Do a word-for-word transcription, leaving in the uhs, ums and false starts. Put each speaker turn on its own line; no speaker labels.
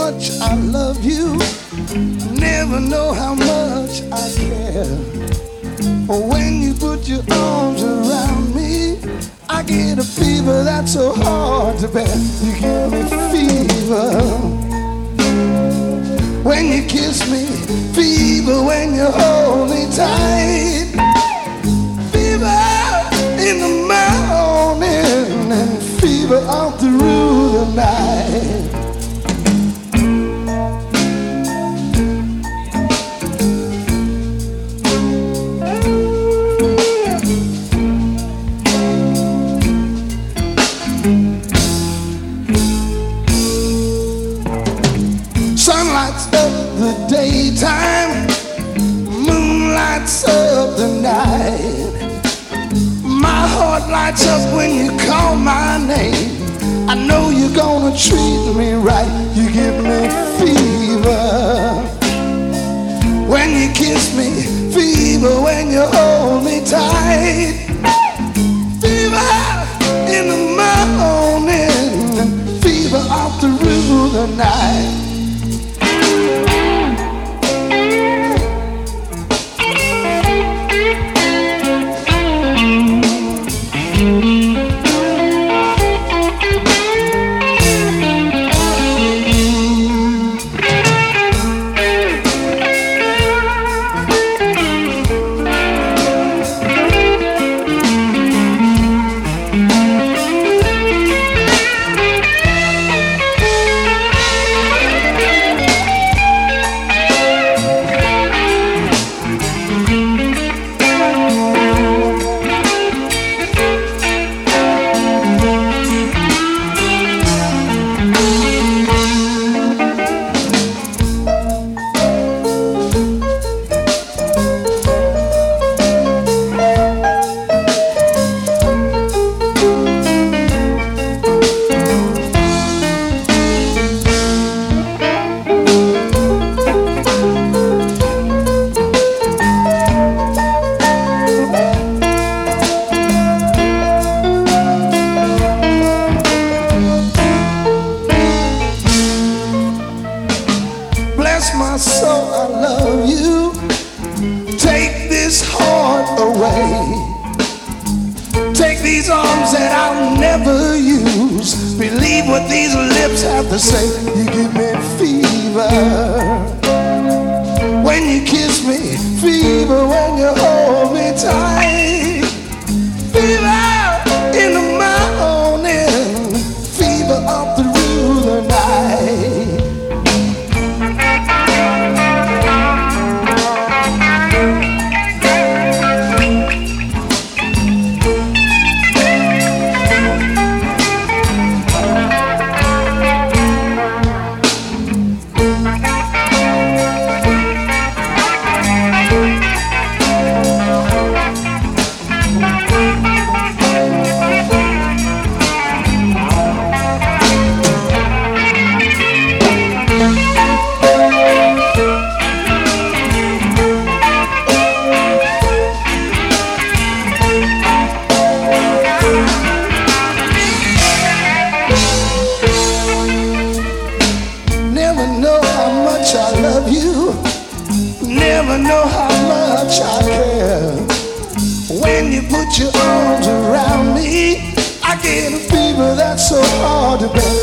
much I love you. Never know how much I care. When you put your arms around me, I get a fever that's so hard to bear. You give me fever when you kiss me, fever when you hold me tight, fever in the morning and fever all through the night. Sunlight's up the daytime, moonlight's up the night. My heart lights up when you call my name. I know you're gonna treat me right. You give me fever when you kiss me, fever when you hold me tight, fever in the morning, fever all through the night. Bless my soul, I love you. Take this heart away. Take these arms that I'll never use. Believe what these lips have to say. You give me fever when you kiss me, fever when you hold me tight, fever in the morning, fever all through the night. Never know how much I love you. Never know how much I care. When you put your arms around me, I get a fever that's so hard to bear.